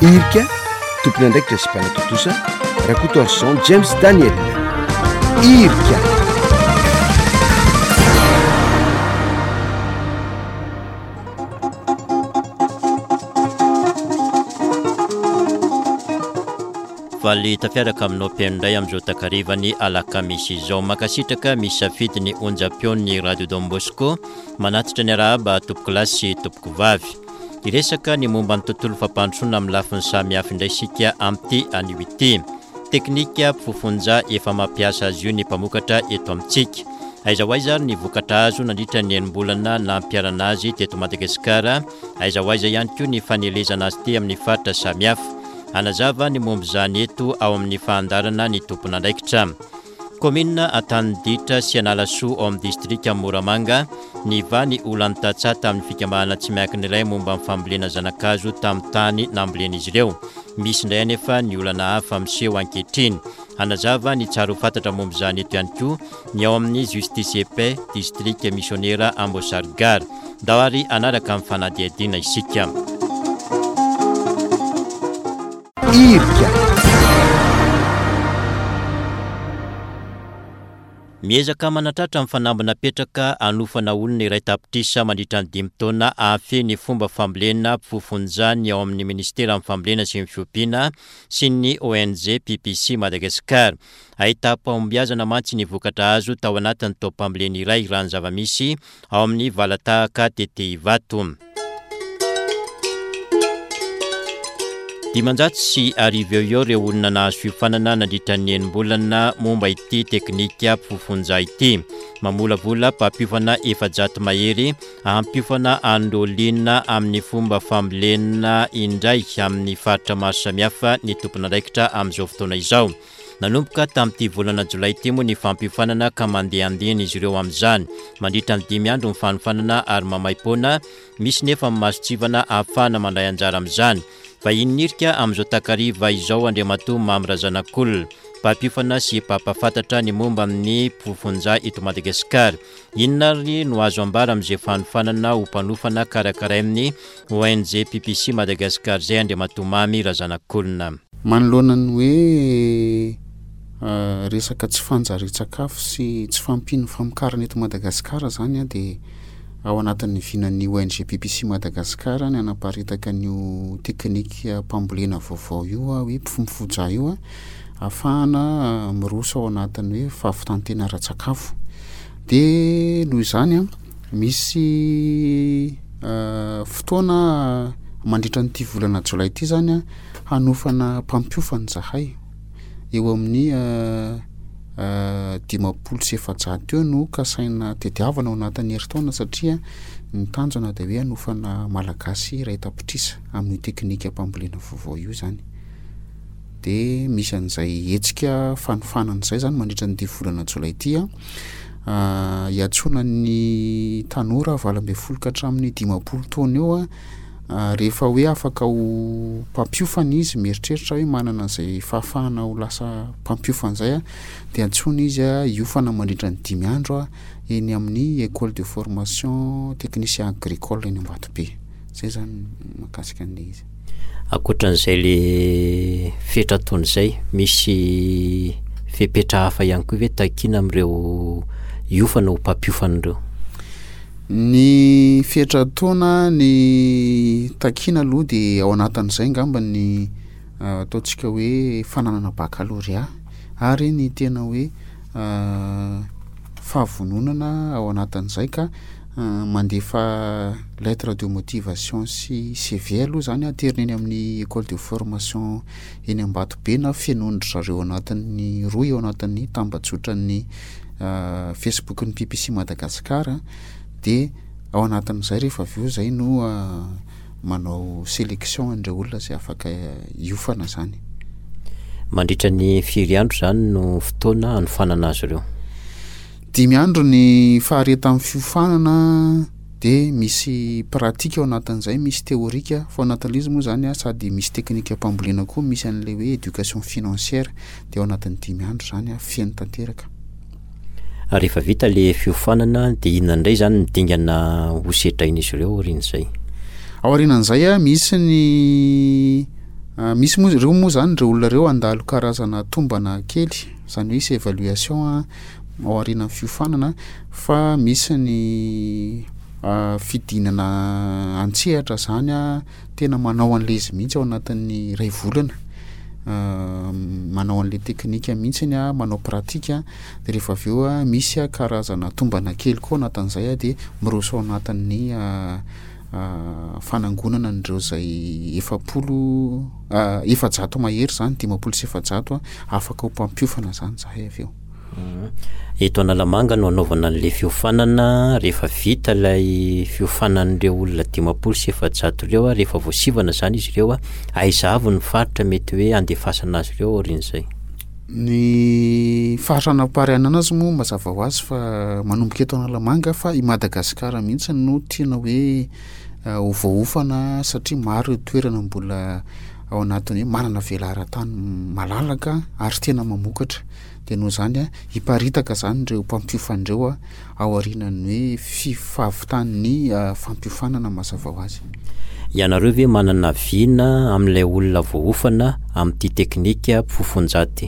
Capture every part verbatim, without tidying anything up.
irika tompona ndraiky resipanatontosa rakotorson James Daniel irika valy tafiaraka aminao mpiaindray amin'izao takarivany alakamisy izao makasitraka misafidy ny onjam-peo ny radio Don Bosco manatitra ny arahaba tompoko lahy sy tompoko vavy iresaka ny momba ny tontolo fampandrosoana amin'ny lafiny samihafa indray isika amin'ity anio ity teknika mpifofonja efa mampiasa azy io ny mpamokatra eto amintsika aiza ho aiza ny vokatra azo nandritra ny enim-bolana na ampiarana azy teto Madagasikara aiza ho aiza ihany koa ny fanelezana azy ity amin'ny faritra samihafa anazava ny momba izany eto ao amin'ny fahandarana ny tompona andraikitra commune Antanidiitra sy Analasou ao amin'ny distrika Moramanga ny va ny olany tatsata amin'ny fikambanana tsy miankina iray momba amin'ny fambolena zanakazo tamin'ny tany nambolena izy ireo misy indray anefa ny olana hafa miseho ankehitriny anazava ny tsara ho fantatra momba izany eto ihany koa ny ao amin'ny justice epais distrika missionnaire Ambosargar dawary anaraka amin'ny fanadihadiana isika irika miezaka manatratra amin'ny fanambina petraka anofana olona iray tapitrisa mandritra ny dimy taona afy ny fomba fambolena mpifofonjany ao amin'ny ministera amin'ny fambolena sy ny fiompiana sy ny O N G P P C Madagasikara ahita pahombiazana mantsy ny vokatra azo tao anatin'ny taopambolena iray rano zavamisy ao amin'ny valatahaka Tete Ivato dimanjato sy arivo eo eo reo olona nahazo fiofanana nandritra ny enim-bolana momba ity teknika mpifofonja ity mamolavola mpampiofana efajato mahery ampiofana andolina amin'ny fomba fambolena indray amin'ny faritra maro samihafa ny tompona andraikitra amin'izao fotoana izao nanomboka tamin'ity volana jolay ity moa ny fampiofanana ka mandehandehana izy ireo amin'izany mandritra ny dimy andro ny fanofanana ary mamaim-poana misy nefa masotsivana ahafahana mandray anjara amin'izany fa inirika amin'izao takariva izao Andriamatoa Mamrazanak'olona mpampiofana sy mpampafantatra ny momba amin'ny mpifofonja eto Madagasikara inona ry no azo ambara amin'izay fanofanana ho mpanofana karakara amin'ny O N G P P C Madagasikara zay Andriamatoa Mamrazanak'olona manoloana ny hoe uh, resaka tsy fanjary-tsakafo sy tsy fampino famokarana eto Madagasikara zany a dia ao anatin'ny vinan'ny O N G P P C Madagasikara ny anaparitaka nio teknika mpambolena vaovao io a hoe mpifomofoja io a ahafahana miroso ao anatin'ny hoe fahavitantena ara-tsakafo dia noho izany a misy uh, fotoana mandritra nyity volana jolay ity zany a hanofana mpampiofany zahay eo amin'ny uh, Uh, dimapolo sy efajato eo no kasaina tediavana ao anatin'ny herintaona satria ny tanjona dia hoe hanofana malagasy iray tapitrisa amin'ny teknika mpambolena vaovao io zany dia misy an'izay hetsika fanofanan'izay zany mandritra nyity volana jolay ity a uh, hiatsona ny tanora valo amby folo ka hatramin'ny dimapolo taona eo a Uh, rehefa hoe afaka ho mpampiofana izy mieritreritra hoe manana izay fahafahana ho lasa mpampiofana izay a dia antsona izy a hiofana mandritra ny dimy andro a eny amin'ny école de formation technicien agricole eny Ambatobe zay zany makasika an'ilay izy akoatran'izay le fetra taona izay misy fepetra hafa ihany koa ve takina amin'ireo hiofana ho mpampiofana ny fetra taona ny takina aloha dia ao anatin'izay ngamba ny uh, ataontsika hoe fananana baccalauréat ary ny tena hoe uh, fahavononana ao anatin'izay ka uh, mandefa lettre de motivation sy C V aloha zany aterina eny amin'ny école de formation eny Ambatobe na fianondry zareo anatin'ny roy ao anatin'ny tambajotran'ny uh, Facebook ny P P C Madagasikara dia ao anatin'izay rehefa avy eo zay no uh, manao sélection andreo olona zay afaka hiofana zany mandritra ny firy andro zany no fotoana hanofanana azy ireo dimy andro ny fahareta amin'ny fiofanana dia misy pratika ao anatin'izay misy teorika fa ao anatin'izy moa zany a sady misy teknika mpambolena koa misy an'ilay hoe éducation financière dia ao anatin'ny dimy andro zany a fiaino tanteraka rehefa vita le fiofanana dia inona indray zany ny dingana ho setrain'izy ireo aorian'izay ao aorianan'izay a misy ny misy moa reo moa zany reo olona reo andalo karazana tombana kely zany hoe isy évaluation a ao aoriana amin'ny fiofanana fa misy ny fidinana antsehatra zany a tena manao an'le izy mihitsy ao anatin'ny ray volana manao an'le teknika mihitsy a manao pratika de rehefa avy eo a misy a karazana tombana kely koa anatin'izay a de miroso ao anatin'ny fanangonana n'ireo zay efapolo efajato mahery zany dimapolo sy efajato a afaka ho mpampiofana zany zahay avy eo. Eto Analamanga no anaovana an'le fiofanana rehefa vita ilay fiofanan'ireo olona dimapolo sy efajato ireo a rehefa voasivana zany izy ireo a aiza avy ny faritra mety hoe andefasana azy ireo orin'izay. Ny faritra anaparianana azy moa mazava ho azy fa manomboka eto Analamanga fa i Madagasikara mihitsy no tiana hoe ovaofana satria maro toerana mbola ao anatiny hoe manana velaran-tany malalaka ary tena mamokatra de noho zany a hiparitaka zany ireo mpampiofan'ireo a ao aorianany hoe fifavitan'ny fampiofanana mazava ho azy. Ianareo ve manana viana amin'ilay olona voaofana amin'ity teknika fofonjaty?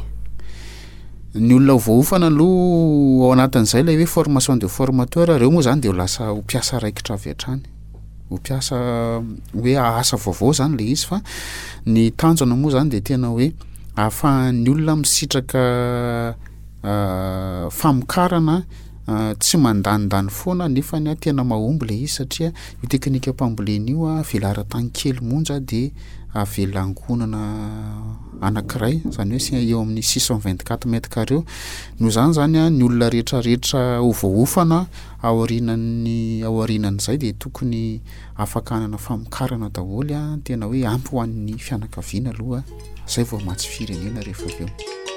Ny olona voaofana aloha ao anatin'izay ilay hoe formation de formateur reo moa zany de ho lasa ho mpiasa raikitra avy hatrany ho mpiasa hoe asa vaovao zany le izy fa ny tanjona moa zany de tena hoe ahafahan'ny olona misitraka famokarana tsy mandanindany foana nefa ny a tena mahomby le izy satria io teknika mpambolena io a velaran-tany kely monja de avelangonana anankiray zany hoe sy eo amin'ny six cent vingt-quatre mètres carrés no zany zany a ny olona rehetrarehetra ho voaofana ao aorianany ao aorianan'izay de tokony afakanana famokarana daholo a tena hoe ampy ho an'ny fianakaviana aloha zay vao matsy firenena rehefa avy eo.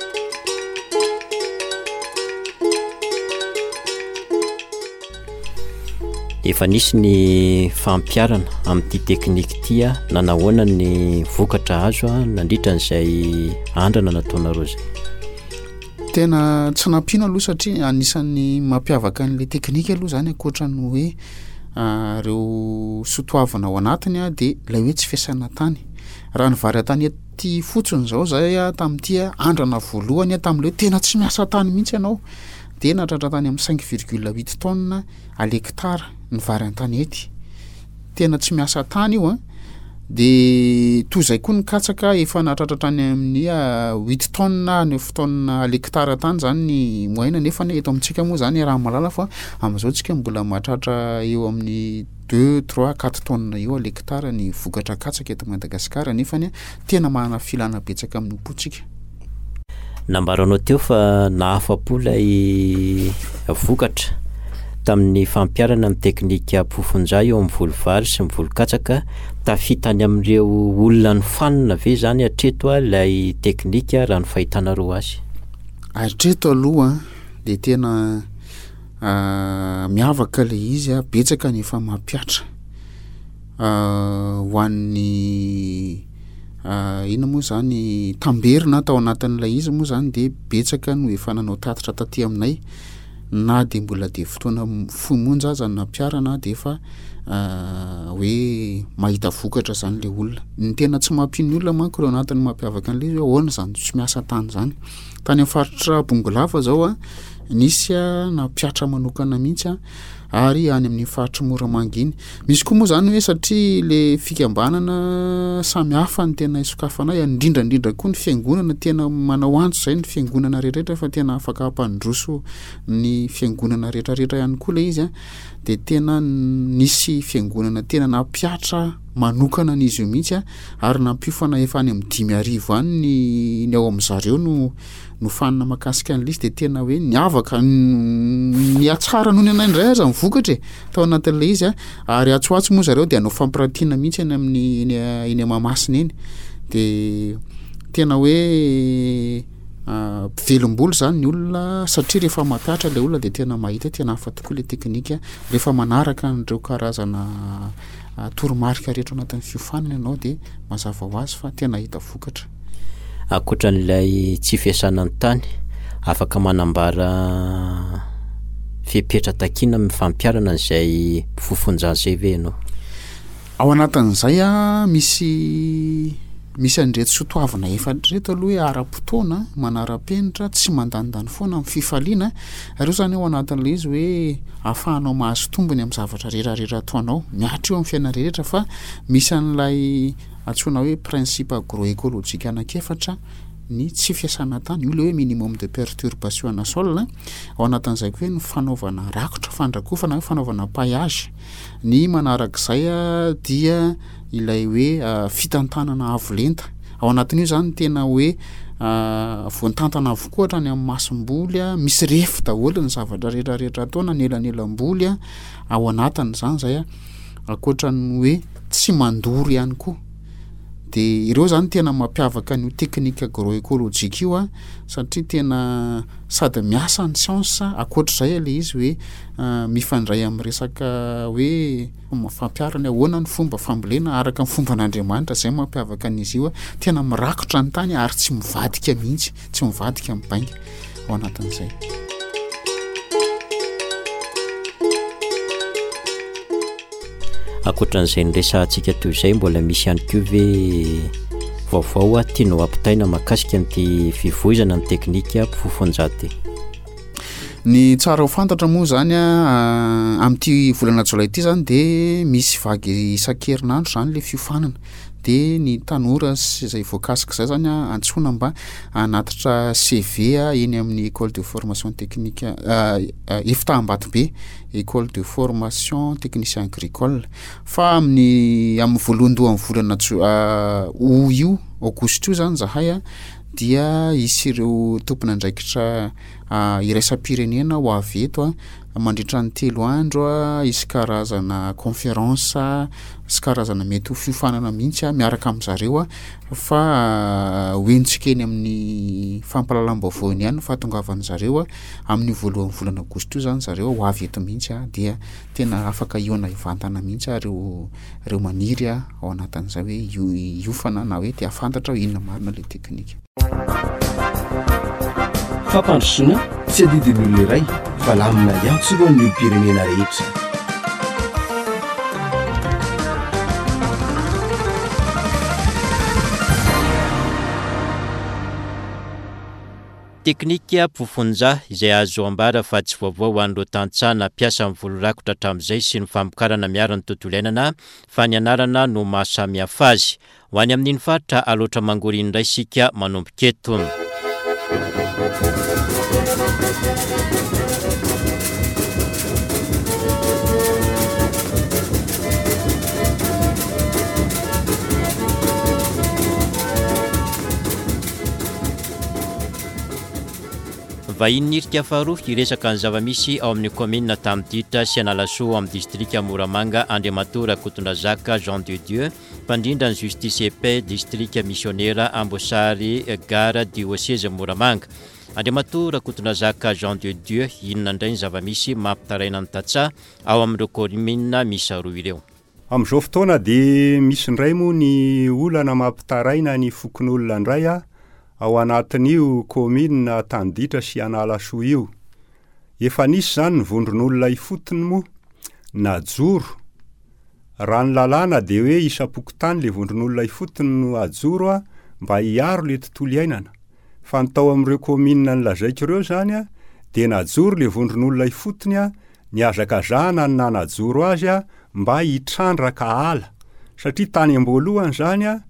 Efa nisy ny fampiarana amin'ity teknika ity a nanahoana ny vokatra azo a nandritra n'izay andrana nataonareo zay? Tena tsy nampiana aloha satria anisan'ny mampiavaka an'le teknika aloha zany ankoatra ny hoe reo sotoavana ao anatiny a de ilay hoe tsy fiasana tany raha ny vary tany aty fotsiny zao zay a tamin'ity a andrana voalohany a tamin'le tena tsy miasa tany mihitsy ianao de natratra tany amin'ny cinq virgule huit tonnes à l'hectare ny vary an-tany ety tena tsy miasa tany io a de toy izay koa ny katsaka efa natratra tany amin'ny huit tonnes neuf tonnes à l'hectare tany zany ny moyenne nefa ny eto amintsika moa zany raha malala fa amin'izao tsika mbola mahatratra eo amin'ny deux trois quatre tonnes eo à l'hectare ny vokatra katsaka eto Madagasikara nefa ny tena manana filana betsaka amin'ny opotsika. Nambaranao teo fa nahafapo ilay vokatra tamin'ny fampiarana amin'ny teknika fofonjay eo amin'ny volovary sy ny volokatsaka tafitany amin'ireo olona ny fanina ve zany hatreto a ilay teknika raha ny fahitanareo azy? Hatreto aloha de tena miavaka le izy a betsaka ny efa mampiatra ho an'ny ina moa zany tamberina tao anatin'ilay izy moa zany de betsaka no efa nanao tatitra taty aminay na de mbola de fotoana fomonja aza nampiarana de efa hoe mahita vokatra zany le olona ny tena tsy mampino olona manko reo anatin'ny mampiavaka an'le izy ahoana zany tsy miasa tany zany tany amin'ny faritra Bongolava zao a nisy a nampiatra manokana mihitsy a ary any amin'ny faritra Moramanga iny misy koa moa zany hoe satria le fikambanana samy hafa ny tena isokafanay indrindra indrindra koa ny fiangonana tena manao antso zay ny fiangonana rehetrarehetra fa tena afaka hampandroso ny fiangonana rehetrarehetra ihany koa le izy a de tena nisy fiangonana tena nampiatra manokana an'izy io mihitsy a ary nampiofana efa any amin'ny dimy arivo any ny ny ao amin'zareo no no fanina makasika an'le izy de tena hoe niavaka ny atsara noho ny anaindray aza mivokatra e tao anatin'le izy a ary atsoatso moa zareo de anao fampiratiana mihitsy any amin'ny eny Mahamasina eny de tena hoe velom-bolo zany ny olona satria rehefa mampiatra le olona de tena mahita tena hafa tokoa le teknika rehefa manaraka an'ireo karazana toromarika rehetra anatin'ny fiofanana ianao de mazava ho azy fa tena hita vokatra. Ankoatran'ilay tsy fiasana ny tany afaka manambara fepetra takina amin'ny fampiarana izay fofonjà zay ve ianao? Ao anatin'izay a misy misy andrety sotoavana efatra reto aloha hoe ara-potoana manara-penitra tsy mandandany foana amin'ny fifaliana ireo zany ao anatin'ilay izy hoe ahafahanao mahazo tombony amin'ny zavatra rehetrarehetra ataonao miatra eo amin'ny fiainana rehetra fa misy an'ilay antsoina hoe principe agroécologique anankiefatra ny tsy fiasana tany io le hoe minimum de perturbation ana sol ao anatin'izay koa hoe ny fanaovana rakotra fandrakofana hoe fanaovana paillage ny manarak'izay a dia ilay hoe fitantanana avolenta ao anatin'io zany tena hoe voantantana avokoa hatrany amin'ny masom-boly a misy refy daholo ny zavatra rehetrarehetra ataona ny elanelam-boly a ao anatiny zany zay a akoatrany hoe tsy mandory ihany koa de ireo zany tena mampiavaka ny teknika agroécologique io a satria tena sady miasa ny science akoatr'izay le izy hoe mifandray amin'ny resaka hoe fampiarana ahoana ny fomba fambolena araka ny fomba n'Andriamanitra zay mampiavaka an'izy io a tena mirakotra ny tany ary tsy mivadika mihitsy tsy mivadika amin'ny bainga ao anatin'izay. Akoatran'izay nresantsika toy izay mbola misy ihany koa ve vaovao a tianao ampitaina mahakasika an'ity fivoizana ny teknika mpifofonjaty? Ny tsara ho fantatra moa zany a amin'ity volana jolay ity zany de misy vagy isan-kerinandro zany le fiofanana de ny tanora izay voakasika izay zany a antsoina mba anatitra C V a eny amin'ny école de formation technique Ifitahambatombe école de formation technicien agricole fa amin'ny amin'ny voalohandoha amin'ny volana o io aogositra io zany zahay a dia isy ireo tompona andraikitra iraisam-pirenena ho avy eto a mandritra ny telo andro a isy karazana conférence sy karazana mety ho fiofanana mihitsy a miaraka amin'zareo a fa hoentsika eny amin'ny fampahalalam-baovao ihany fahatongavan'zareo a amin'ny voalohan'ny volana aogositra io zany zareo ho avy eto mihitsy a dia tena afaka iona ivantana mihitsy a reo reo maniry a ao anatin'izay hoe iofana na hoe dia afantatra hoe inona marina le teknika. Fampandrosoana tsy adidin'olona iray fa lamina ihany tsy lohan'ny olom-pirenena rehetra. Teknika mpifofonja izay azo ambara fa tsy vaovao ho an'ireo tantsana piasa amin'ny volorakotra hatramin'izay sy ny famokarana miarany tontolo iainana fa ny anarana no mahasamihafa azy. Ho any amin'iny faritra aloatra mangoriny indray sika manomboka eto. Vahiny nirika faharoa iresaka ny zava-misy ao amin'ny commune Tamditra sy Analasou amin'ny distrika Moramanga Andriamatora Kotondrazaka Jean de Dieu mpandrindra ny justice épée distrika missionnaire Ambosary Gare diocèse Moramanga. Andriamatora Kotondrazaka Jean de Dieu inona indray ny zava-misy mampitaraina ny tatsa ao amin'ireo commune misy roa ireo. Amin'izao fotoana dia misy indray moa ny olana mampitaraina ny fokon'olona indray a ao anatin'io commune Tanditra sy Analasou io. Efa nisy zany ny vondron'olona ifotony moa najoro. Raha ny lalàna dia hoe isam-pokotany le vondron'olona ifotony no ajoro a mba hiaro le tontolo iainana. Fa ny tao amin'ireo commune nilazaiko ireo zany a dia najoro le vondron'olona ifotony a niazakazahana ny nanajoro azy a mba hitrandraka ala. Satria tany am-boalohany zany a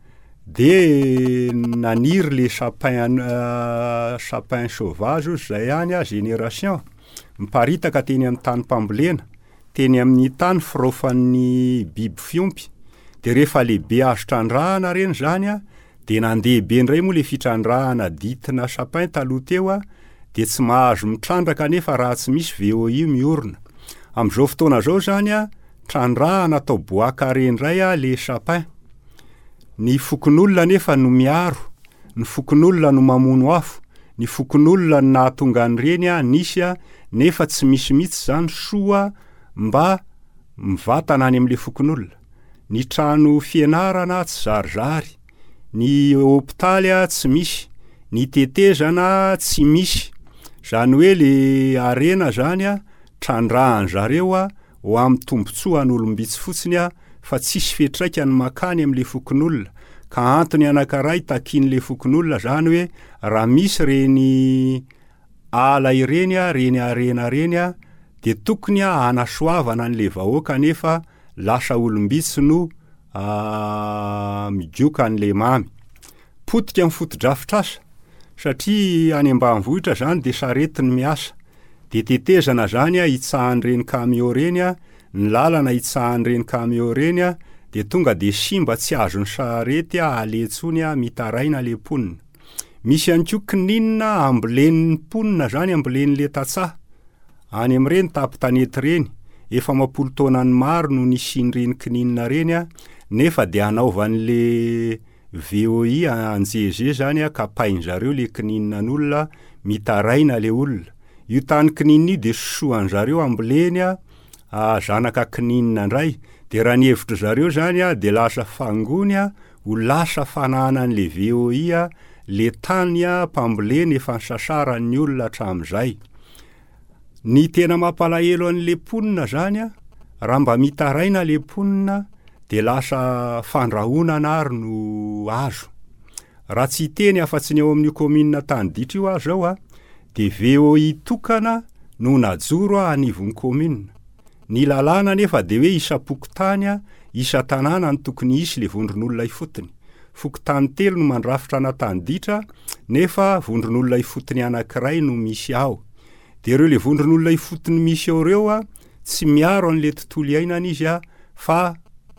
de naniry le sapin uh, sapin sauvage zay ihany a génération miparitaka teny amin'ny tany mpambolena teny amin'ny tany firofan'ny biby fiompy de rehefa lehibe azo trandrahana reny zany a de nandehebe indray moa le fitrandrahana ditina sapin taloha teo a de tsy mahazo mitrandraka nefa raha tsy misy V O I miorina. Amin'izao fotoana zao zany a trandrahana atao boaka rendray a le sapin. Ny fokon'olona nefa no miaro, ny fokon'olona no mamono afo, ny fokon'olona no nahatonga an'ireny a nisy a nefa tsy misy mihitsy zany soa mba mivatana any amin'le fokon'olona. Ny trano fianarana tsy zarizary, ny hôpitaly a tsy misy, ny tetezana tsy misy. Zany hoe le arena zany a trandrahan zareo a ho amin'ny tombontsoa an'olombitsy fotsiny a fa tsisy fetraikany makany amin'le fokon'olona ka antony anankiray takian'le fokon'olona zany hoe raha misy reny ala ireny a reny arena reny a de tokony a anasoavana an'le vahoaka nefa lasa olombitsy no midioka an'le mamy potika amin'ny fotodrafitrasa satria any ambanivohitra zany de saretiny miasa de tetezana zany a itsahan'ireny camion reny a ny lalana itsahan'ireny camion reny a de tonga de simba tsy azony sarety a aletsony a mitaraina le ponina misy anko kininina ambolen'ny ponina zany ambolen'le tatsaha any am'ireny tapy-tanety reny efa mampolo taonany maro no nisin'ireny kininina reny a nefa de anaovan'le V O I anjeze zany a kapainy zareo le kininan'olona mitaraina le olona io tany kininina io de sosoany zareo amboleny a zanaka kininina ndray de raha ny hevitry zareo zany a de lasa fangony a ho lasa fananan'le V O I a le tany a mpamboleny efa nsasaran'ny olona hatram'izay ny tena mampalahelo an'le ponina zany a raha mba mitaraina le ponina de lasa fandrahonana ary no azo raha tsy teny afa-tsy ny ao amin'ny komina Tanditra io azo ao a de V O I tokana no najoro a anivon'ny komina ny lalàna nefa de hoe isa-pokotany a isa tanàna ny tokony isy le vondron'olona ifotony fokotany telo no mandrafitra ana Tanditra nefa vondron'olona ifotony anankiray no misy ao de ireo le vondron'olona ifotony misy ao reo a tsy miaro an'le tontolo iainana izy a fa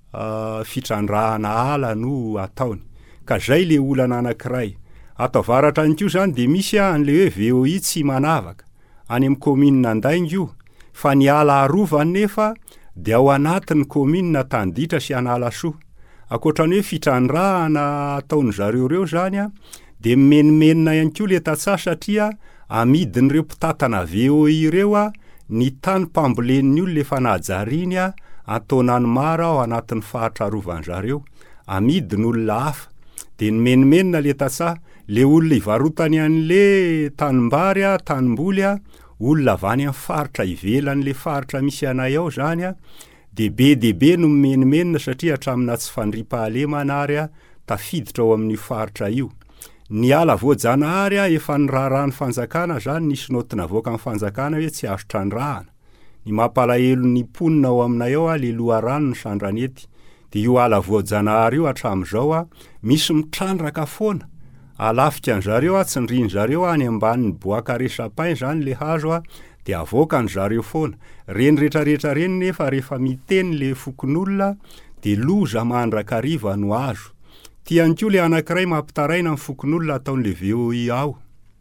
Uh, fitrandrahana ala no ataony ka zay le olana anankiray ato avaratra an'ko zany de misy a an'le hoe V O I tsy manavaka any amin'ny komina Andaingo fa ny ala arovany nefa de ao anatin'ny komina Tanditra sy Analsoa akoatran'ny hoe fitrandrahana ataony zareo reo zany a de menimenina ihany koa le tatsaha satria amidin'ireo mpitatana V O I reo a ny tany mpambolen'ny olona efa nahajariny a ataonany mara ao anatin'ny fahatra arovany zareo amidin'olona hafa de ny menimenina le tatsaha le olona ivarotany an'le tanimbary a tanimboly a olona avany amin'ny faritra ivelan'le faritra misy anay ao zany a de be de be no menimenina satria hatramina tsy fandriam-pahalema ary a tafiditra ao amin'ny faritra io ny ala voajanahary a efa ny raharahany fanjakana zany nisy notina avoaka amin'ny fanjakana hoe tsy azo trandrahana ny mampalahelo ny ponina ao aminay ao a le loharano ny sandranety de io ala voajanahary io hatram'izao a misy mitrandraka foana alafika an zareo a tsy ndriny zareo any ambanin'ny boaka resapin zany le hazo a de avoaka ny zareo foana reny rehetrarehetra reny nefa rehefa miteny le fokon'olona de loza mandraka riva no azo tianko le anankiray mampitaraina amin'ny fokon'olona ataon'le V O I ao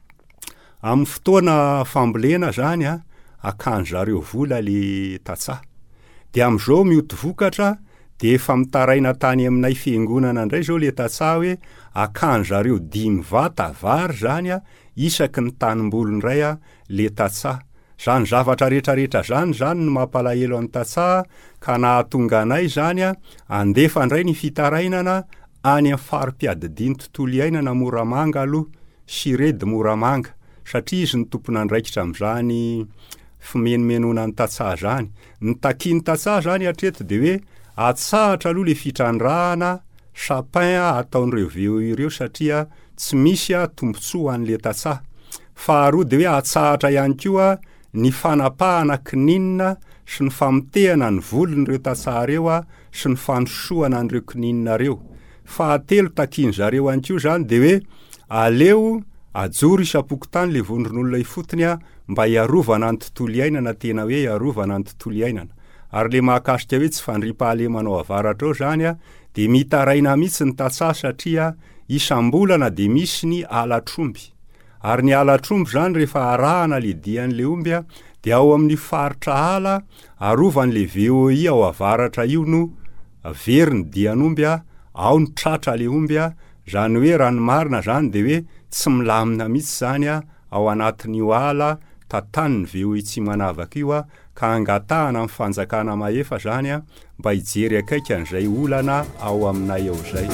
amin'ny fotoana fambolena zany a akany zareo vola le tatsaha de am'izao mioty vokatra de efa mitaraina tany aminay fiangonana indray zao le tatsaha hoe akany zareo dimy vata vary zany a isaky ny tanimboly ndray a le tatsaha zany zavatra rehetrarehetra zany zany no mampalahelo amin'ny tatsaha ka nahatonga anay zany a andefa ndray ny fitarainana any amin'ny farim-piadidiny tontolo iainana Moramanga aloha Siredy Moramanga satria izy ny tompona andraikitra amin'izany fimenomenona ny tatsaha zany ny takiany tatsaha zany hatreto de hoe atsahatra aloha le fitrandrahana sapin a ataon'ireo V O I ireo satria tsy misy a tombontsoa an'le tatsaha faharoa de hoe atsahatra ihany koa ny fanapahana kininina sy ny famotehana ny volon'ireo tatsaha reo a sy ny fanosoana an'ireo kininina reo fahatelo takiany zareo ihany koa zany de hoe aleo ajoro isa-pokotany le vondron'olona ifotony a mba hiarovana ny tontolo iainana tena hoe hiarovana ny tontolo iainana ary le mahakasika hoe tsy fandriam-pahalemanao avaratra ao zany a de mitaraina mihitsy ny tatsaha satria isam-bolana de misy ny alatromby ary ny alatromby zany rehefa arahana le dian'le omby a de ao amin'ny faritra ala arovan'le V O I ao avaratra io no very ny dian'omby a ao ny tratra le omby a zany hoe raha ny marina zany de hoe tsy milamina mihitsy zany a ao anatin'io ala tataniny V O I tsy manavaka io a ka angatahana amin'ny fanjakana mahefa zany a mba hijery akaika an'izay olana ao aminay ao zay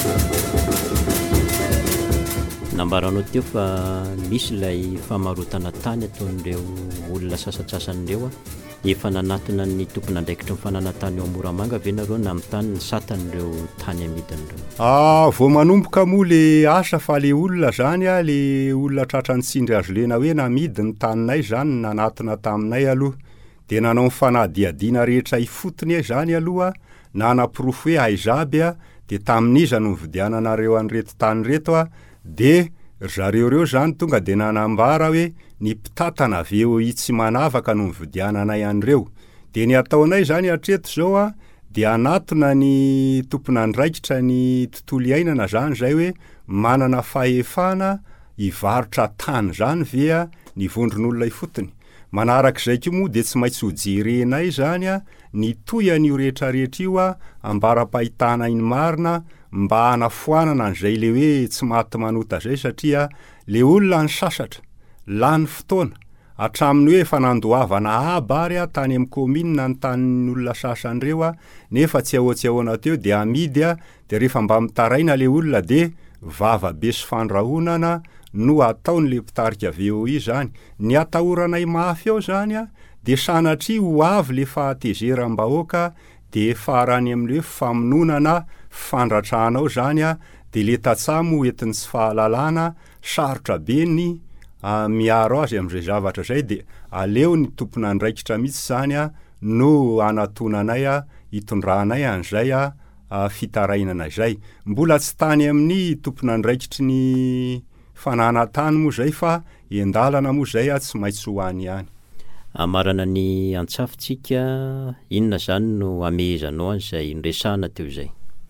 nambaranao teo fa misy ilay famarotana tany ataon'ireo olona sasatsasanyireo a efa nanatona ny tompona andraikitra mifanana tany eo Moramanga ve nareo na amin'ny tany ny satan'ireo tany amidin'ireo? Ah, vao manomboka moa le asa fa le olona zany a le olona tratrany tsindry azo lena hoe namidy ny taninay zany nanatona taminay aloha dia nanao mifanadiadiana rehetra ifotony zany aloha nanapirofo hoe aizaby a dia tamin'iza no nividiananareo an'ireto tany reto a dia zareo reo zany tonga dia nanambara hoe ny mpitatana avy eo itsy manavaka no nividiananay an'ireo dia ny ataonay zany hatreto zao a dia anatona ny tompona andraikitra ny tontolo iainana zany zay hoe manana fahefana hivarotra tany zany vea ny vondron'olona ifotony. Manarak'izay koa moa dia tsy maintsy hojerenay zany a ny toyan'io rehetrarehetra io a ambaram-pahitana iny marina mba hanafoanana an'izay le hoe tsy maty manota zay satria le olona ny sasatra lany fotoana hatraminy hoe efa nandoavana abary a tany amin'ny kominina ny tanin'olona sasan'ireo a nefa tsy ahoatsy ahoana teo dia amidy a dia rehefa mba mitaraina le olona dia vavabe sy fandrahonana no ataony le mpitarika avy eo io zany. Ny atahoranay mafy eo zany a dia sanatria ho avy le fahatezeram-bahoaka dia farany amin'le hoe famononana fandratranao zany a dia le tatsamo entiny tsy fahalalana sarotra be ny uh, miaro azy amin'izay zavatra zay dia aleo ny tompona andraikitra mihitsy zany a no anatonanay a hitondranay an'izay a uh, fitarainana izay. Mbola tsy tany amin'ny tompona andraikitry ny fanana tany moa zay fa endalana moa zay a tsy maintsy hoany ihany. Amarana ny antsafitsika inona zany no amehezanao an'izay nresana teo zay?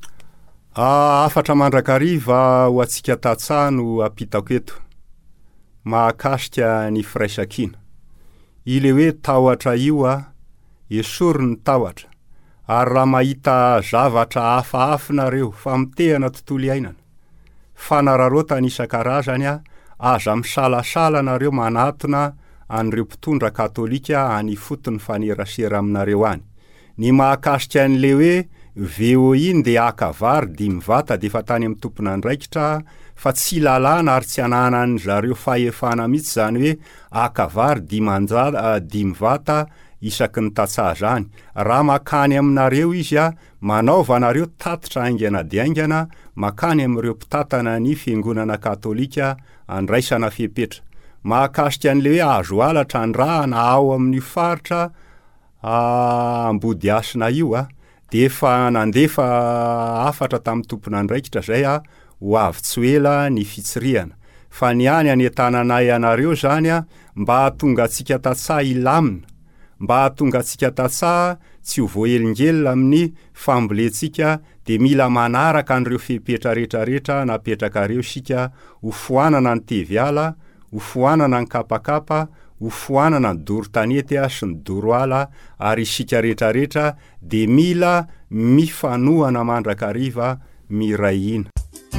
Ah, afatra mandrakariva ho atsika tatsano apitako eto mahakasika ny firaisakina. Ile hoe tahotra io a esory ny tahotra ary raha mahita zavatra hafahafinareo fa mitehana tontolo iainana fanararotana isan-karazany a aza misalasala nareo manatona an'ireo mpitondra katolika any fotony fanerasera aminareo any. Ny mahakasika an'le hoe veo iny dia akavary dimy vata dia efa tany amin'ny tompona andraikitra fa tsy lalàna ary tsy ananany zareo fahefana mihitsy zany hoe akavary dimanja dimy vata isaky ny tatsaha zany. Raha makany aminareo izy a manaova nareo tatitra aingana dia aingana makany amin'ireo mpitatana ny fiangonana katolika andraisana fepetra. Mahakasika an'le hoe azo alatra andrahana ao amin'ny faritra ambody asina io a dia efa nandefa afatra tamin'ny tompona andraikitra zay a ho avy tsy ela ny fitsiriana fa ny any anetananay anareo zany a mba hahatonga antsika tatsaha ilamina, mba hahatonga antsika tatsaha tsy ho voahelingelina amin'ny fambolentsika dia mila manaraka an'ireo fepetra rehetrarehetra napetraka reo sika ho foanana ny teviala, ho foanana ny kapakapa, ho foanana ny doro-tanety a sy ny doro-ala ary isika rehetrarehetra dia mila mifanohana mandrakariva miray ina.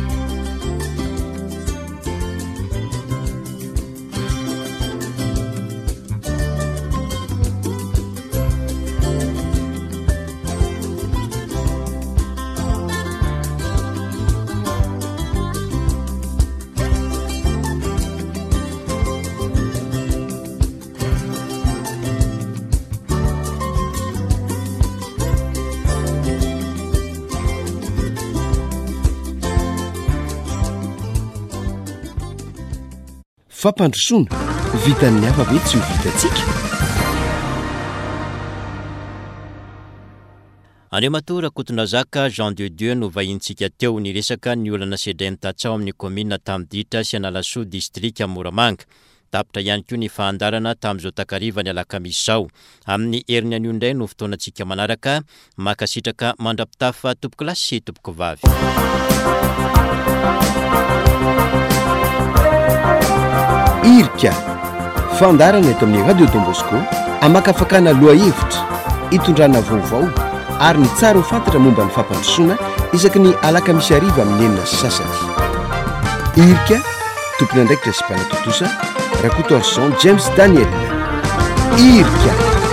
Fampandrosoana vitan'ny hafa be tsy ho vitantsika. Andriamatora Kotonazaka Jean de Dieu no vahintsika teo ny resaka ny olana sedrainy tatsao amin'ny komina Tamditra sy Analasou distrika Moramanga. Tapitra ihany koa ny fahandarana tamin'izao takariva ny alakamisy izao. Amin'ny heriny anio indray no fotoanantsika manaraka makasitraka mandrapitafa tompoko lahy sy tompoko vavy. Irika fandarana eto amin'ny Radio Don Bosco amakafakana loha hevitra hitondrana vaovao ary ny tsara ho fantatra momba ny fampandrosoana isaky ny alakamisy ariva amin'ny enina sy sasany. Irika tompony andraikitra sy mpanatotosa Rakoto Arson James Daniel. Irika